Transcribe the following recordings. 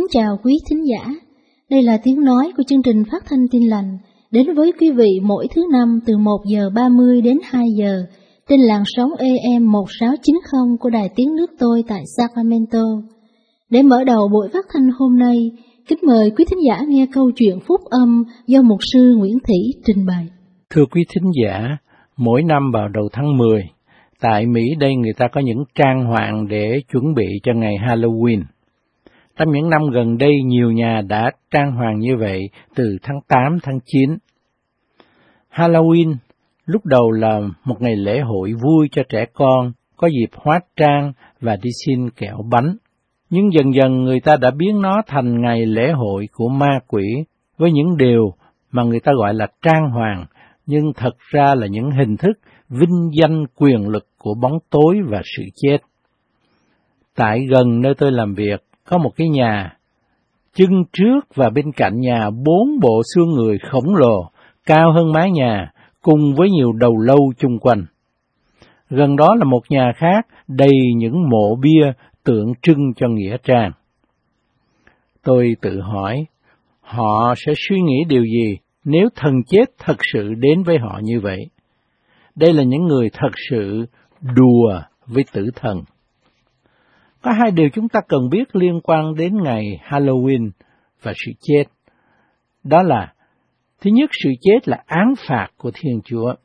Kính chào quý thính giả, đây là tiếng nói của chương trình phát thanh Tin Lành đến với quý vị mỗi thứ năm từ 1 giờ 30 đến 2 giờ trên làn sóng AM 1690 của Đài Tiếng Nước Tôi tại Sacramento. Để mở đầu buổi phát thanh hôm nay, kính mời quý thính giả nghe câu chuyện phúc âm do mục sư Nguyễn Thị trình bày. Thưa quý thính giả, mỗi năm vào đầu tháng 10, tại Mỹ đây người ta có những trang hoàng để chuẩn bị cho ngày Halloween. Trong những năm gần đây, nhiều nhà đã trang hoàng như vậy từ tháng 8, tháng 9. Halloween lúc đầu là một ngày lễ hội vui cho trẻ con, có dịp hóa trang và đi xin kẹo bánh. Nhưng dần dần người ta đã biến nó thành ngày lễ hội của ma quỷ với những điều mà người ta gọi là trang hoàng, nhưng thật ra là những hình thức vinh danh quyền lực của bóng tối và sự chết. Tại gần nơi tôi làm việc, có một cái nhà, chân trước và bên cạnh nhà 4 bộ xương người khổng lồ, cao hơn mái nhà, cùng với nhiều đầu lâu chung quanh. Gần đó là một nhà khác, đầy những mộ bia tượng trưng cho nghĩa trang. Tôi tự hỏi, họ sẽ suy nghĩ điều gì nếu thần chết thật sự đến với họ như vậy? Đây là những người thật sự đùa với tử thần. Có hai điều chúng ta cần biết liên quan đến ngày Halloween và sự chết. Đó là, thứ nhất, sự chết là án phạt của Thiên Chúa.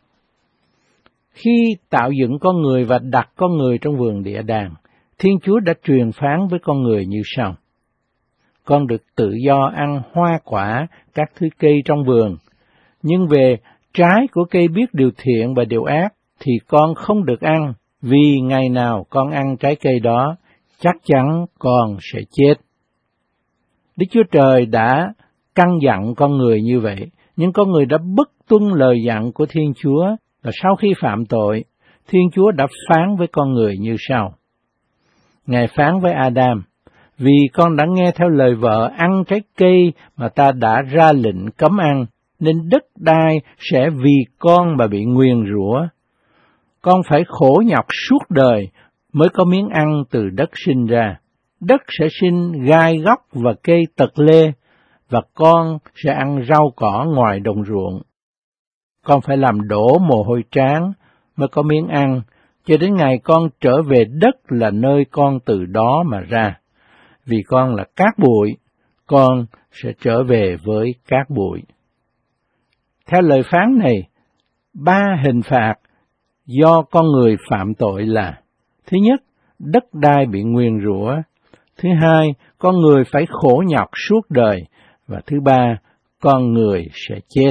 Khi tạo dựng con người và đặt con người trong vườn địa đàng, Thiên Chúa đã truyền phán với con người như sau: con được tự do ăn hoa quả, các thứ cây trong vườn, nhưng về trái của cây biết điều thiện và điều ác thì con không được ăn, vì ngày nào con ăn trái cây đó, chắc chắn con sẽ chết. Đức Chúa Trời đã căn dặn con người như vậy, nhưng con người đã bất tuân lời dặn của Thiên Chúa, và sau khi phạm tội, Thiên Chúa đã phán với con người như sau. Ngài phán với Adam: vì con đã nghe theo lời vợ ăn trái cây mà ta đã ra lệnh cấm ăn, nên đất đai sẽ vì con mà bị nguyền rủa. Con phải khổ nhọc suốt đời mới có miếng ăn từ đất sinh ra. Đất sẽ sinh gai góc và cây tật lê, và con sẽ ăn rau cỏ ngoài đồng ruộng. Con phải làm đổ mồ hôi trán mới có miếng ăn, cho đến ngày con trở về đất là nơi con từ đó mà ra. Vì con là cát bụi, con sẽ trở về với cát bụi. Theo lời phán này, 3 hình phạt do con người phạm tội là: thứ nhất, đất đai bị nguyền rủa; thứ hai, con người phải khổ nhọc suốt đời; và thứ ba, con người sẽ chết.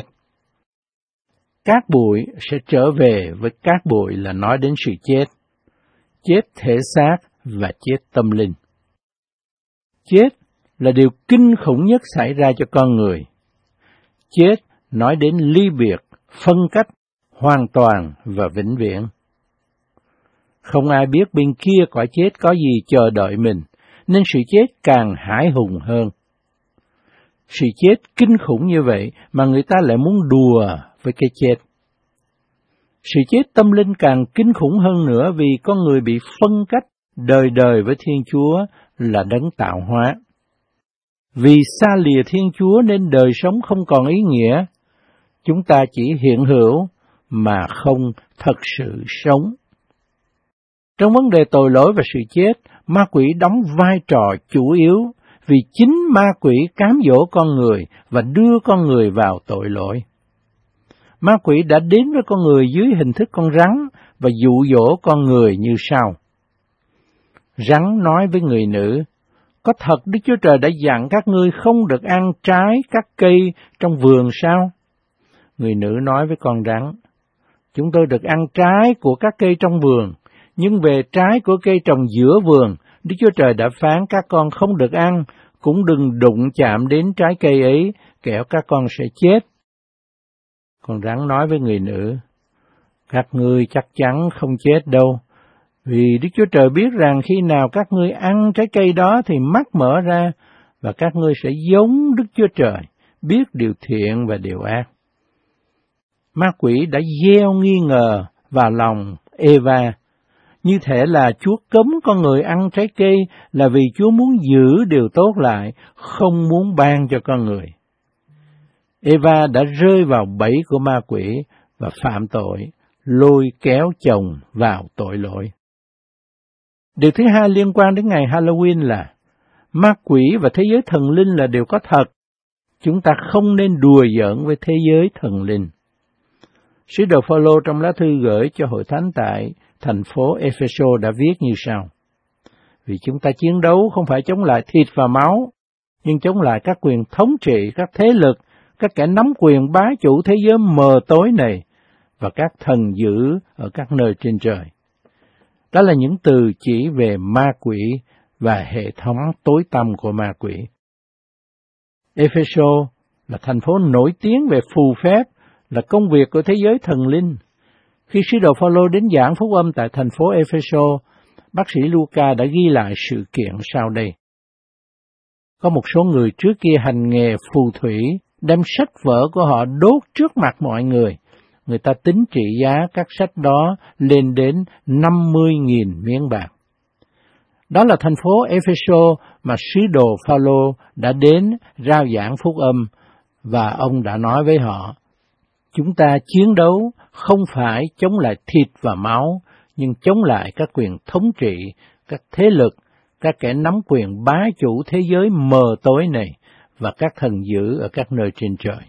Cát bụi sẽ trở về với cát bụi là nói đến sự chết. Chết thể xác và chết tâm linh. Chết là điều kinh khủng nhất xảy ra cho con người. Chết nói đến ly biệt, phân cách, hoàn toàn và vĩnh viễn. Không ai biết bên kia cõi chết có gì chờ đợi mình, nên sự chết càng hãi hùng hơn. Sự chết kinh khủng như vậy mà người ta lại muốn đùa với cái chết. Sự chết tâm linh càng kinh khủng hơn nữa vì con người bị phân cách đời đời với Thiên Chúa là đấng tạo hóa. Vì xa lìa Thiên Chúa nên đời sống không còn ý nghĩa. Chúng ta chỉ hiện hữu mà không thật sự sống. Trong vấn đề tội lỗi và sự chết, ma quỷ đóng vai trò chủ yếu vì chính ma quỷ cám dỗ con người và đưa con người vào tội lỗi. Ma quỷ đã đến với con người dưới hình thức con rắn và dụ dỗ con người như sau. Rắn nói với người nữ: có thật Đức Chúa Trời đã dặn các ngươi không được ăn trái các cây trong vườn sao? Người nữ nói với con rắn: chúng tôi được ăn trái của các cây trong vườn, nhưng về trái của cây trồng giữa vườn, Đức Chúa Trời đã phán các con không được ăn, cũng đừng đụng chạm đến trái cây ấy, kẻo các con sẽ chết. Con rắn nói với người nữ: các ngươi chắc chắn không chết đâu, vì Đức Chúa Trời biết rằng khi nào các ngươi ăn trái cây đó thì mắt mở ra, và các ngươi sẽ giống Đức Chúa Trời, biết điều thiện và điều ác. Ma quỷ đã gieo nghi ngờ vào lòng Eva, Như thể là Chúa cấm con người ăn trái cây là vì Chúa muốn giữ điều tốt lại, không muốn ban cho con người. Eva đã rơi vào bẫy của ma quỷ và phạm tội, lôi kéo chồng vào tội lỗi. Điều thứ hai liên quan đến ngày Halloween là ma quỷ và thế giới thần linh là điều có thật. Chúng ta không nên đùa giỡn với thế giới thần linh. Sứ đồ Phaolô trong lá thư gửi cho hội thánh tại thành phố Ephesos đã viết như sau: Vì chúng ta chiến đấu không phải chống lại thịt và máu, nhưng chống lại các quyền thống trị, các thế lực, các kẻ nắm quyền bá chủ thế giới mờ tối này và các thần dữ ở các nơi trên trời. Đó là những từ chỉ về ma quỷ và hệ thống tối tăm của ma quỷ. Ephesos là thành phố nổi tiếng về phù phép, là công việc của thế giới thần linh. Khi sứ đồ Phaolô đến giảng phúc âm tại thành phố Ephesos, bác sĩ Luca đã ghi lại sự kiện sau đây. Có một số người trước kia hành nghề phù thủy, đem sách vở của họ đốt trước mặt mọi người. Người ta tính trị giá các sách đó lên đến 50.000 miếng bạc. Đó là thành phố Ephesos mà sứ đồ Phaolô đã đến rao giảng phúc âm, và ông đã nói với họ: Chúng ta chiến đấu không phải chống lại thịt và máu, nhưng chống lại các quyền thống trị, các thế lực, các kẻ nắm quyền bá chủ thế giới mờ tối này và các thần dữ ở các nơi trên trời.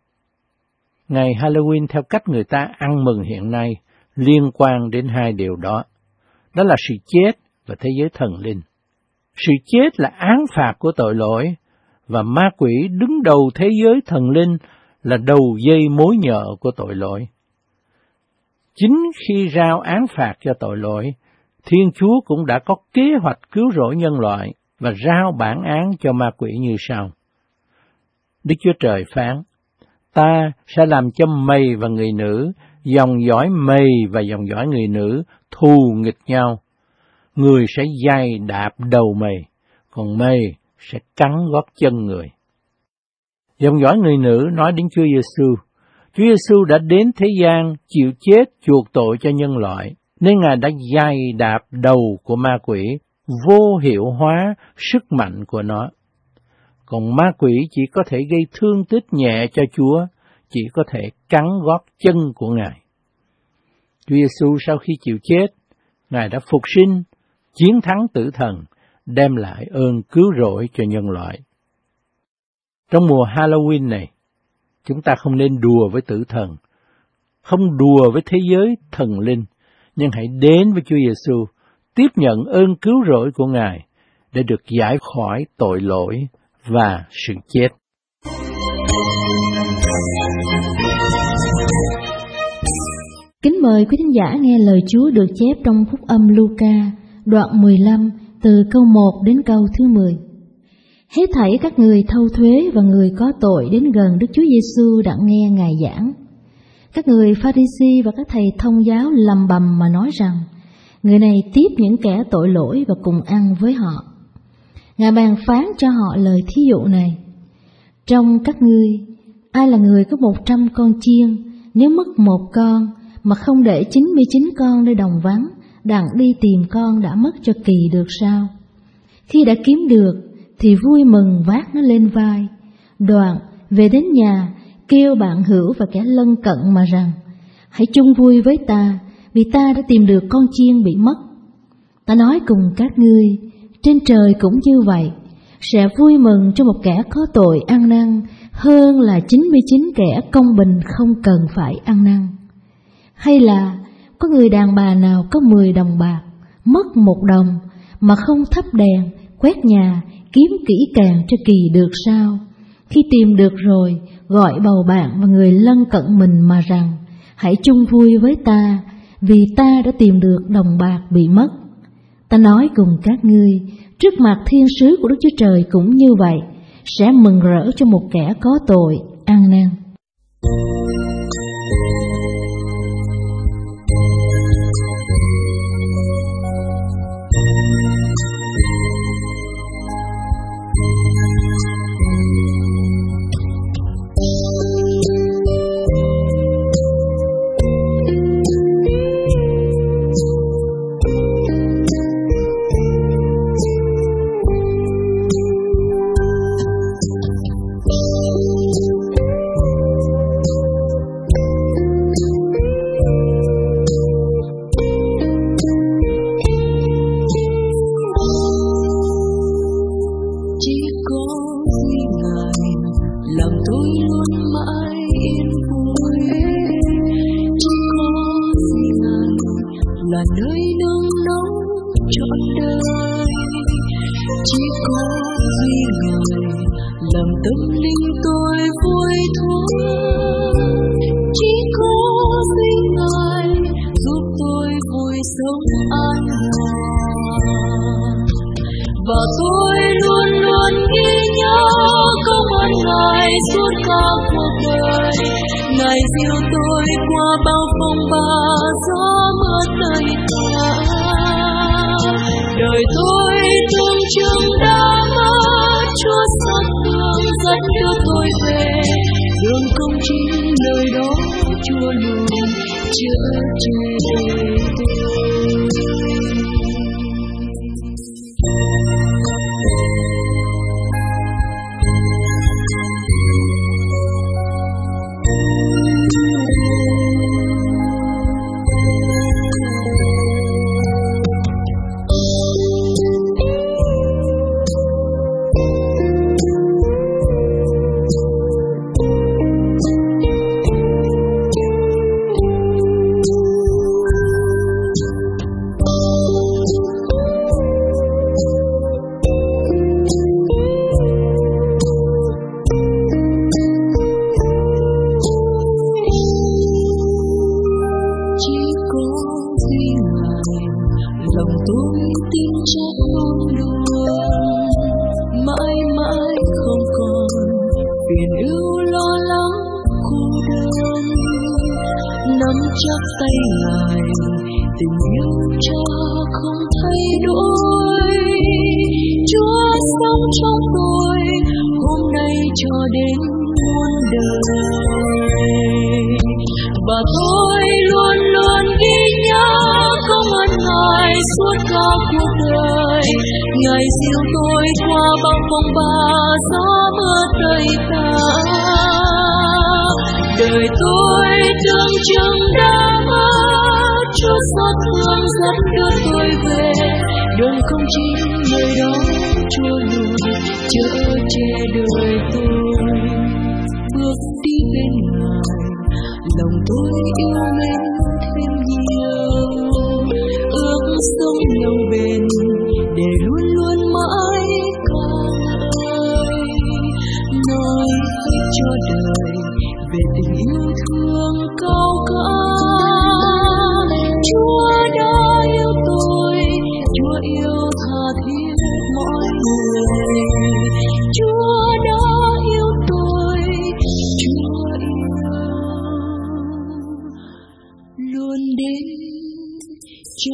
Ngày Halloween theo cách người ta ăn mừng hiện nay liên quan đến hai điều đó. Đó là sự chết và thế giới thần linh. Sự chết là án phạt của tội lỗi, và ma quỷ đứng đầu thế giới thần linh là đầu dây mối nhợ của tội lỗi. Chính khi rao án phạt cho tội lỗi, Thiên Chúa cũng đã có kế hoạch cứu rỗi nhân loại và rao bản án cho ma quỷ như sau. Đức Chúa Trời phán: Ta sẽ làm cho mày và người nữ, dòng dõi mày và dòng dõi người nữ thù nghịch nhau. Người sẽ giày đạp đầu mày, còn mày sẽ cắn gót chân người. Dòng dõi người nữ nói đến Chúa Giêsu. Chúa Giêsu đã đến thế gian chịu chết chuộc tội cho nhân loại, nên Ngài đã giày đạp đầu của ma quỷ, vô hiệu hóa sức mạnh của nó. Còn ma quỷ chỉ có thể gây thương tích nhẹ cho Chúa, chỉ có thể cắn gót chân của Ngài. Chúa Giêsu sau khi chịu chết, Ngài đã phục sinh, chiến thắng tử thần, đem lại ơn cứu rỗi cho nhân loại. Trong mùa Halloween này, chúng ta không nên đùa với tử thần, không đùa với thế giới thần linh, nhưng hãy đến với Chúa Giêsu, tiếp nhận ơn cứu rỗi của Ngài để được giải khỏi tội lỗi và sự chết. Kính mời quý thính giả nghe lời Chúa được chép trong phúc âm Luca, đoạn 15, từ câu 1 đến câu thứ 10. Hết thảy các người thâu thuế và người có tội đến gần Đức Chúa Giêsu đặng nghe Ngài giảng. Các người Pha-ri-si và các thầy thông giáo lầm bầm mà nói rằng, người này tiếp những kẻ tội lỗi và cùng ăn với họ. Ngài bàn phán cho họ lời thí dụ này: Trong các ngươi, ai là người có 100 con chiên, nếu mất một con, mà không để 99 con nơi đồng vắng, đặng đi tìm con đã mất cho kỳ được sao? Khi đã kiếm được, thì vui mừng vác nó lên vai. Đoạn về đến nhà, kêu bạn hữu và kẻ lân cận mà rằng: Hãy chung vui với ta, vì ta đã tìm được con chiên bị mất. Ta nói cùng các ngươi, trên trời cũng như vậy, sẽ vui mừng cho một kẻ có tội ăn năn hơn là 99 kẻ công bình không cần phải ăn năn. Hay là có người đàn bà nào có 10 đồng bạc, mất 1 đồng, mà không thắp đèn, quét nhà, kiếm kỹ càng cho kỳ được sao? Khi tìm được rồi, gọi bầu bạn và người lân cận mình mà rằng: Hãy chung vui với ta, vì ta đã tìm được đồng bạc bị mất. Ta nói cùng các ngươi, trước mặt thiên sứ của Đức Chúa Trời cũng như vậy, sẽ mừng rỡ cho một kẻ có tội ăn năn. làm tâm linh tôi vui thuốc. Chỉ có duy Ngài giúp tôi vui sống an hòa, và tôi luôn luôn ghi nhớ công ơn Ngài suốt cả cuộc đời. Ngài dìu tôi qua bao phong ba gió mưa tơi tả. Đời tôi tưởng chừng đã mất, Chúa xót thương dẫn đưa tôi về. Đường công chính nơi đó Chúa luôn chở che đời tôi. Ngài dìu tôi qua bao phong ba gió mưa tơi tả. Đời tôi tưởng chừng đã mất, Chúa xót thương dẫn đưa tôi về. Đường không chính nơi đó Chúa luôn chở che đời tôi. Bước đi bên Ngài, lòng tôi yêu mến thêm nhiều. Ước sống lâu bền để luôn luôn mãi ca ngợi, nói hết cho đời về tình yêu thương cao cả. Chúa đã yêu tôi, Chúa yêu tha thiết mọi người. Chúa đã yêu tôi, Chúa yêu luôn đến chỗ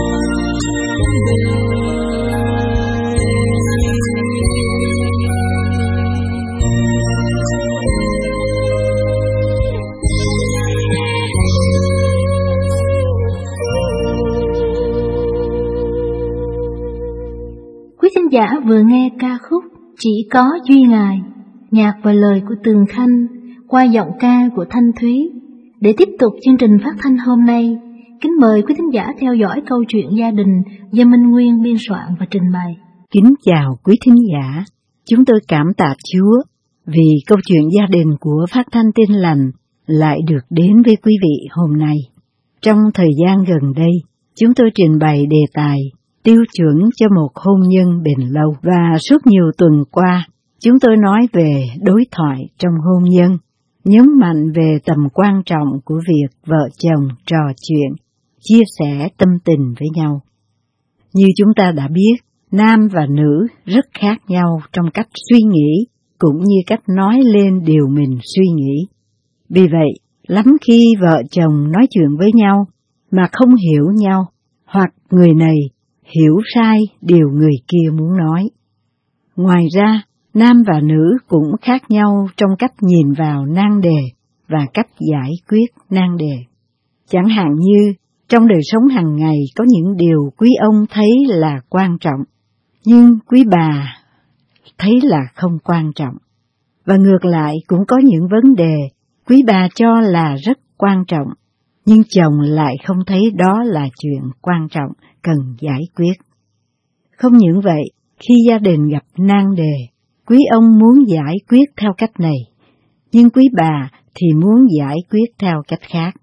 Quý thính giả vừa nghe ca khúc Chỉ có duy Ngài, nhạc và lời của Tường Khanh qua giọng ca của Thanh Thúy. Để tiếp tục chương trình phát thanh hôm nay, kính mời quý thính giả theo dõi câu chuyện gia đình do Minh Nguyên biên soạn và trình bày. Kính chào quý thính giả, chúng tôi cảm tạ Chúa vì câu chuyện gia đình của Phát thanh Tin Lành lại được đến với quý vị hôm nay. Trong thời gian gần đây, chúng tôi trình bày đề tài tiêu chuẩn cho một hôn nhân bền lâu, và suốt nhiều tuần qua, chúng tôi nói về đối thoại trong hôn nhân, nhấn mạnh về tầm quan trọng của việc vợ chồng trò chuyện, chia sẻ tâm tình với nhau. Như chúng ta đã biết, nam và nữ rất khác nhau trong cách suy nghĩ, cũng như cách nói lên điều mình suy nghĩ. Vì vậy, lắm khi vợ chồng nói chuyện với nhau mà không hiểu nhau, hoặc người này hiểu sai điều người kia muốn nói. Ngoài ra, nam và nữ cũng khác nhau trong cách nhìn vào nan đề và cách giải quyết nan đề. Chẳng hạn như, trong đời sống hàng ngày có những điều quý ông thấy là quan trọng, nhưng quý bà thấy là không quan trọng. Và ngược lại cũng có những vấn đề quý bà cho là rất quan trọng, nhưng chồng lại không thấy đó là chuyện quan trọng, cần giải quyết. Không những vậy, khi gia đình gặp nan đề, quý ông muốn giải quyết theo cách này, nhưng quý bà thì muốn giải quyết theo cách khác.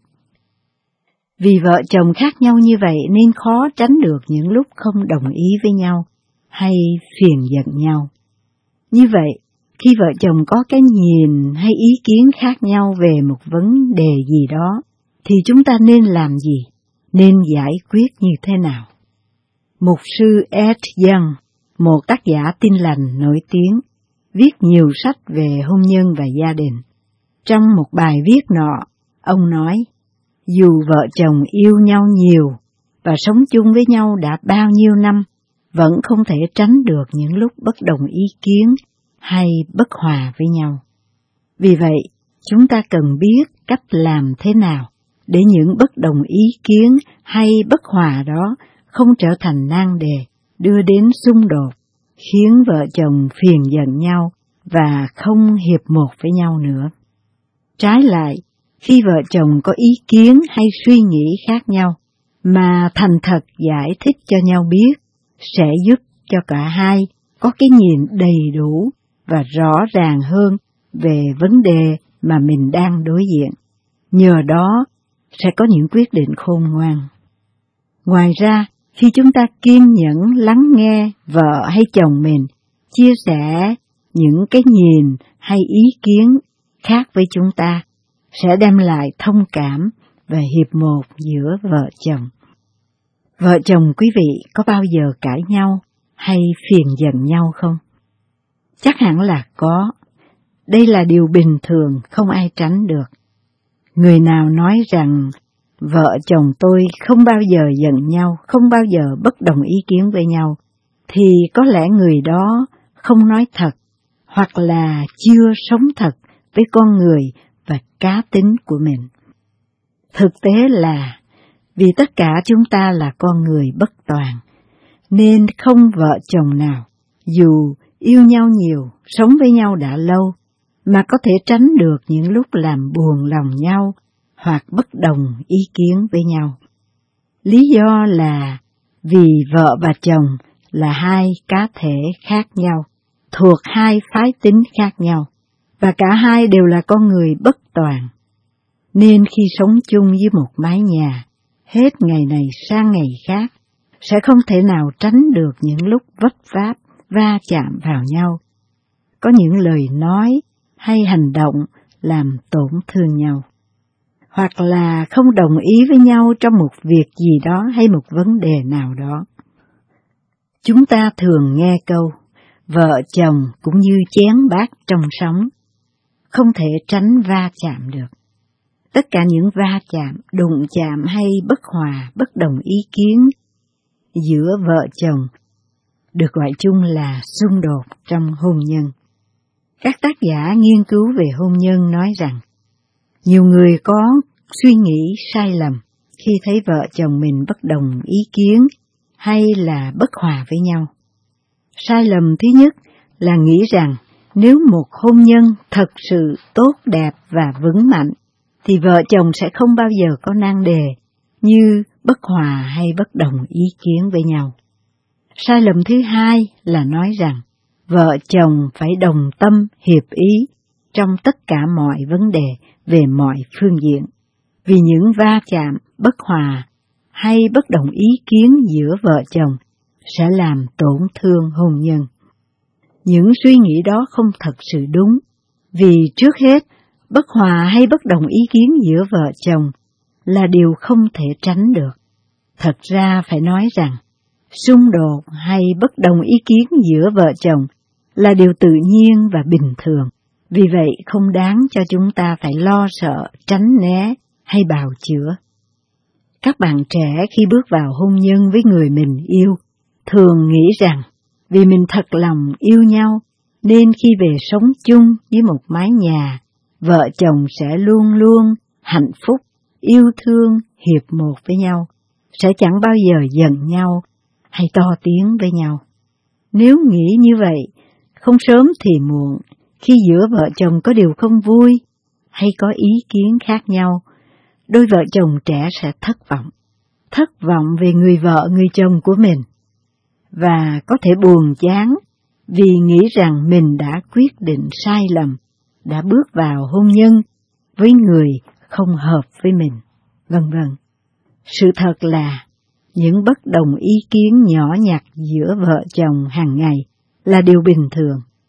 Vì vợ chồng khác nhau như vậy nên khó tránh được những lúc không đồng ý với nhau hay phiền giận nhau. Như vậy, Khi vợ chồng có cái nhìn hay ý kiến khác nhau về một vấn đề gì đó, thì chúng ta nên làm gì? Nên giải quyết như thế nào? Mục sư Ed Young, một tác giả Tin Lành nổi tiếng, viết nhiều sách về hôn nhân và gia đình. Trong một bài viết nọ, ông nói, dù vợ chồng yêu nhau nhiều và sống chung với nhau đã bao nhiêu năm, vẫn không thể tránh được những lúc bất đồng ý kiến hay bất hòa với nhau. Vì vậy, chúng ta cần biết cách làm thế nào để những bất đồng ý kiến hay bất hòa đó không trở thành nan đề, đưa đến xung đột, khiến vợ chồng phiền giận nhau và không hiệp một với nhau nữa. Trái lại, khi vợ chồng có ý kiến hay suy nghĩ khác nhau, mà thành thật giải thích cho nhau biết, sẽ giúp cho cả hai có cái nhìn đầy đủ và rõ ràng hơn về vấn đề mà mình đang đối diện. Nhờ đó, sẽ có những quyết định khôn ngoan. Ngoài ra, khi chúng ta kiên nhẫn lắng nghe vợ hay chồng mình chia sẻ những cái nhìn hay ý kiến khác với chúng ta, sẽ đem lại thông cảm và hiệp một giữa vợ chồng. Vợ chồng quý vị có bao giờ cãi nhau hay phiền giận nhau không? Chắc hẳn là có. Đây là điều bình thường, không ai tránh được. Người nào nói rằng vợ chồng tôi không bao giờ giận nhau, không bao giờ bất đồng ý kiến với nhau, thì có lẽ người đó không nói thật, hoặc là chưa sống thật với con người và cá tính của mình. Thực tế là vì tất cả chúng ta là con người bất toàn, nên không vợ chồng nào, dù yêu nhau nhiều, sống với nhau đã lâu, mà có thể tránh được những lúc làm buồn lòng nhau hoặc bất đồng ý kiến với nhau. Lý do là vì vợ và chồng là hai cá thể khác nhau, thuộc hai phái tính khác nhau, và cả hai đều là con người bất toàn. Nên khi sống chung với một mái nhà, hết ngày này sang ngày khác, sẽ không thể nào tránh được những lúc vấp váp, va chạm vào nhau. Có những lời nói hay hành động làm tổn thương nhau, hoặc là không đồng ý với nhau trong một việc gì đó hay một vấn đề nào đó. Chúng ta thường nghe câu, vợ chồng cũng như chén bát trong sống, không thể tránh va chạm được. Tất cả những va chạm, đụng chạm hay bất hòa, bất đồng ý kiến giữa vợ chồng được gọi chung là xung đột trong hôn nhân. Các tác giả nghiên cứu về hôn nhân nói rằng, nhiều người có suy nghĩ sai lầm khi thấy vợ chồng mình bất đồng ý kiến hay là bất hòa với nhau. Sai lầm thứ nhất là nghĩ rằng nếu một hôn nhân thật sự tốt đẹp và vững mạnh, thì vợ chồng sẽ không bao giờ có nan đề như bất hòa hay bất đồng ý kiến với nhau. Sai lầm thứ hai là nói rằng vợ chồng phải đồng tâm hiệp ý trong tất cả mọi vấn đề về mọi phương diện, vì những va chạm, bất hòa hay bất đồng ý kiến giữa vợ chồng sẽ làm tổn thương hôn nhân. Những suy nghĩ đó không thật sự đúng, vì trước hết, bất hòa hay bất đồng ý kiến giữa vợ chồng là điều không thể tránh được. Thật ra phải nói rằng, xung đột hay bất đồng ý kiến giữa vợ chồng là điều tự nhiên và bình thường, vì vậy không đáng cho chúng ta phải lo sợ, tránh né hay bào chữa. Các bạn trẻ khi bước vào hôn nhân với người mình yêu, thường nghĩ rằng vì mình thật lòng yêu nhau, nên khi về sống chung với một mái nhà, vợ chồng sẽ luôn luôn hạnh phúc, yêu thương, hiệp một với nhau, sẽ chẳng bao giờ giận nhau hay to tiếng với nhau. Nếu nghĩ như vậy, không sớm thì muộn, khi giữa vợ chồng có điều không vui hay có ý kiến khác nhau, đôi vợ chồng trẻ sẽ thất vọng về người vợ, người chồng của mình, và có thể buồn chán vì nghĩ rằng mình đã quyết định sai lầm, đã bước vào hôn nhân với người không hợp với mình, vân vân. Sự thật là những bất đồng ý kiến nhỏ nhặt giữa vợ chồng hàng ngày là điều bình thường.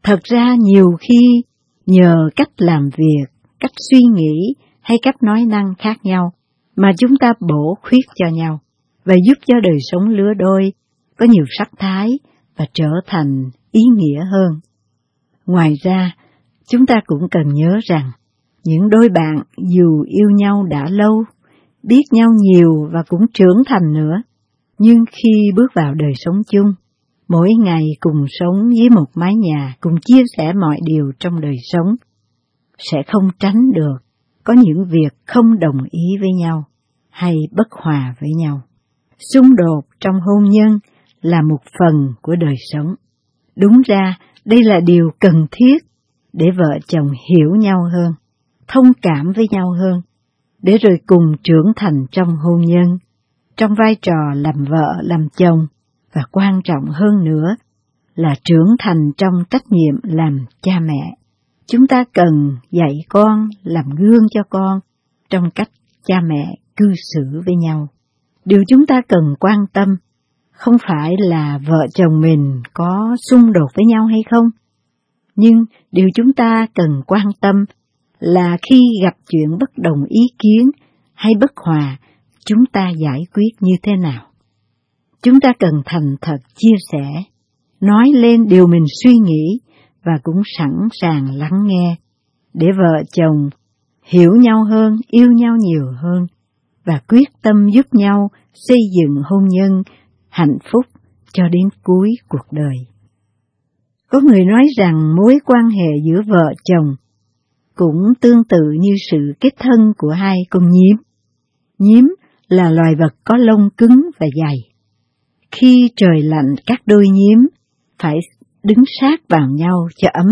Thật ra nhiều khi nhờ cách làm việc, cách suy nghĩ hay cách nói năng khác nhau mà chúng ta bổ khuyết cho nhau và giúp cho đời sống lứa đôi có nhiều sắc thái và trở thành ý nghĩa hơn. Ngoài ra, chúng ta cũng cần nhớ rằng những đôi bạn dù yêu nhau đã lâu, biết nhau nhiều và cũng trưởng thành nữa, nhưng khi bước vào đời sống chung, mỗi ngày cùng sống dưới một mái nhà, cùng chia sẻ mọi điều trong đời sống, sẽ không tránh được có những việc không đồng ý với nhau hay bất hòa với nhau. Xung đột trong hôn nhân là một phần của đời sống. Đúng ra, đây là điều cần thiết để vợ chồng hiểu nhau hơn, thông cảm với nhau hơn, để rồi cùng trưởng thành trong hôn nhân, trong vai trò làm vợ, làm chồng, và quan trọng hơn nữa là trưởng thành trong trách nhiệm làm cha mẹ. Chúng ta cần dạy con, làm gương cho con trong cách cha mẹ cư xử với nhau. Điều chúng ta cần quan tâm không phải là vợ chồng mình có xung đột với nhau hay không, nhưng điều chúng ta cần quan tâm là khi gặp chuyện bất đồng ý kiến hay bất hòa, chúng ta giải quyết như thế nào. Chúng ta cần thành thật chia sẻ, nói lên điều mình suy nghĩ và cũng sẵn sàng lắng nghe, để vợ chồng hiểu nhau hơn, yêu nhau nhiều hơn và quyết tâm giúp nhau xây dựng hôn nhân hạnh phúc cho đến cuối cuộc đời. Có người nói rằng mối quan hệ giữa vợ chồng cũng tương tự như sự kết thân của hai con nhím. Nhím là loài vật có lông cứng và dày. Khi trời lạnh, các đôi nhím phải đứng sát vào nhau cho ấm,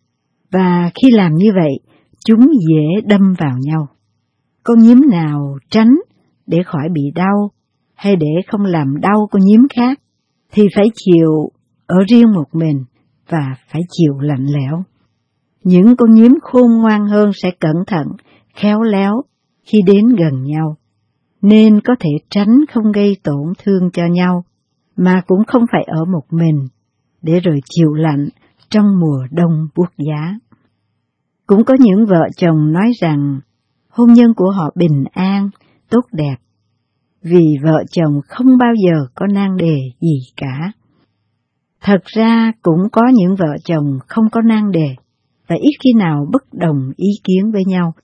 và khi làm như vậy, chúng dễ đâm vào nhau. Con nhím nào tránh để khỏi bị đau, hay để không làm đau con nhím khác, thì phải chịu ở riêng một mình và phải chịu lạnh lẽo. Những con nhím khôn ngoan hơn sẽ cẩn thận, khéo léo khi đến gần nhau, nên có thể tránh không gây tổn thương cho nhau, mà cũng không phải ở một mình, để rồi chịu lạnh trong mùa đông buốt giá. Cũng có những vợ chồng nói rằng hôn nhân của họ bình an, tốt đẹp, vì vợ chồng không bao giờ có nan đề gì cả. Thật ra cũng có những vợ chồng không có nan đề, và ít khi nào bất đồng ý kiến với nhau,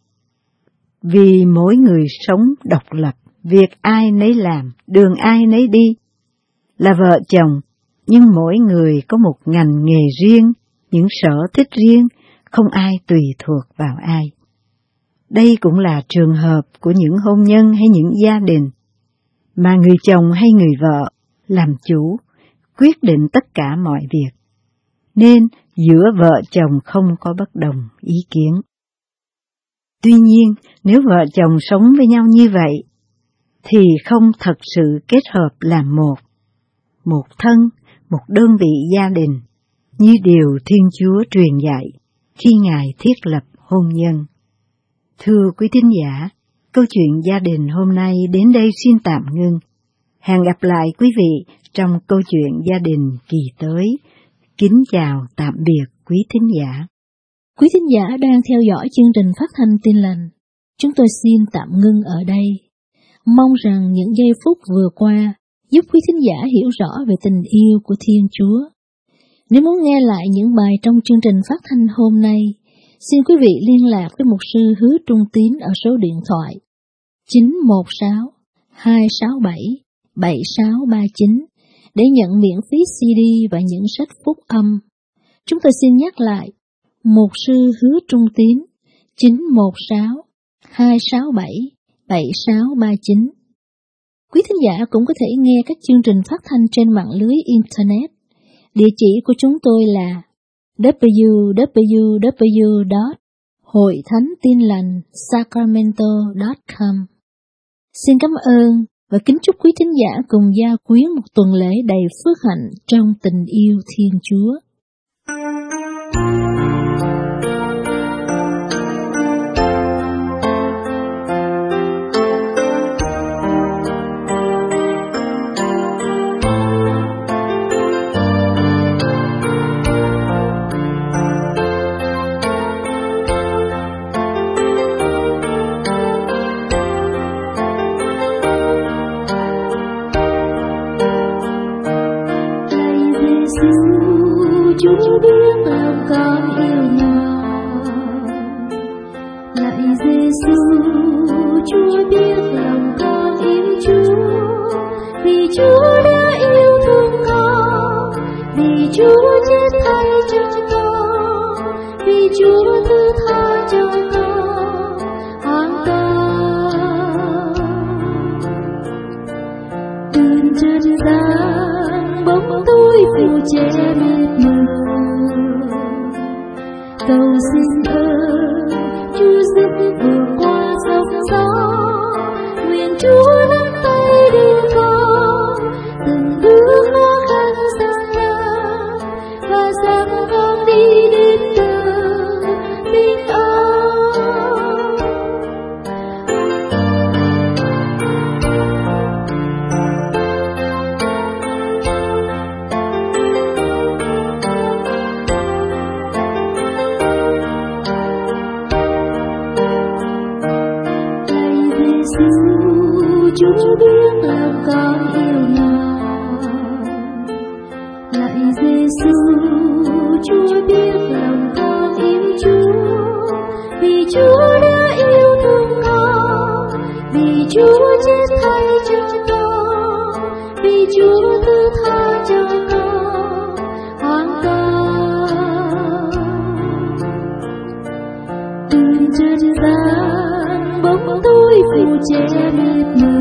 vì mỗi người sống độc lập, việc ai nấy làm, đường ai nấy đi. Là vợ chồng, nhưng mỗi người có một ngành nghề riêng, những sở thích riêng, không ai tùy thuộc vào ai. Đây cũng là trường hợp của những hôn nhân hay những gia đình mà người chồng hay người vợ làm chủ, quyết định tất cả mọi việc, nên giữa vợ chồng không có bất đồng ý kiến. Tuy nhiên, nếu vợ chồng sống với nhau như vậy, thì không thật sự kết hợp làm một thân, một đơn vị gia đình, như điều Thiên Chúa truyền dạy khi Ngài thiết lập hôn nhân. Thưa quý thính giả, câu chuyện gia đình hôm nay đến đây xin tạm ngưng. Hẹn gặp lại quý vị trong câu chuyện gia đình kỳ tới. Kính chào tạm biệt quý thính giả. Quý thính giả đang theo dõi chương trình phát thanh Tin Lành. Chúng tôi xin tạm ngưng ở đây. Mong rằng những giây phút vừa qua giúp quý thính giả hiểu rõ về tình yêu của Thiên Chúa. Nếu muốn nghe lại những bài trong chương trình phát thanh hôm nay, xin quý vị liên lạc với mục sư Hứa Trung Tín ở số điện thoại 916 267 7639 để nhận miễn phí CD và những sách phúc âm. Chúng tôi xin nhắc lại, mục sư Hứa Trung Tín 916 267 7639. Quý thính giả cũng có thể nghe các chương trình phát thanh trên mạng lưới Internet. Địa chỉ của chúng tôi là www.hoithantinlành.sacramento.com. Xin cảm ơn và kính chúc quý thính giả cùng gia quyến một tuần lễ đầy phước hạnh trong tình yêu Thiên Chúa. Chúa thứ tha cho con hoàn toàn. Từ trần gian bóng tối phủ che mịt mờ, cầu xin ơn Chúa giúp vượt qua sóng gió. Nguyện Chúa nắm tay đưa con từng bước khó khăn gian nan, và dẫn con đi đến đường bình an. Chúa biết lòng con yêu nào. Lạy Giêsu, Chúa biết lòng con yêu Chúa, vì Chúa đã yêu thương con, vì Chúa chết thay cho con, vì Chúa thứ tha cho con hoàn toàn. Từ trần gian bóng tối phủ che mịt mờ,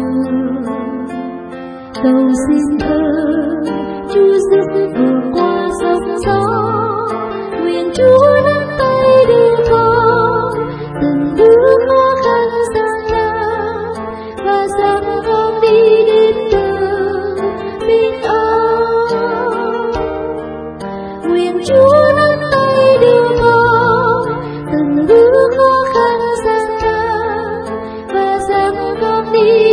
cầu xin ơn Chúa giúp vượt qua sóng gió. Nguyện Chúa nắm tay đưa con từng bước khó khăn gian nan, và dẫn con đi đến đường bình an. Nguyện Chúa nắm tay đưa con từng bước khó khăn gian nan, và dẫn con đi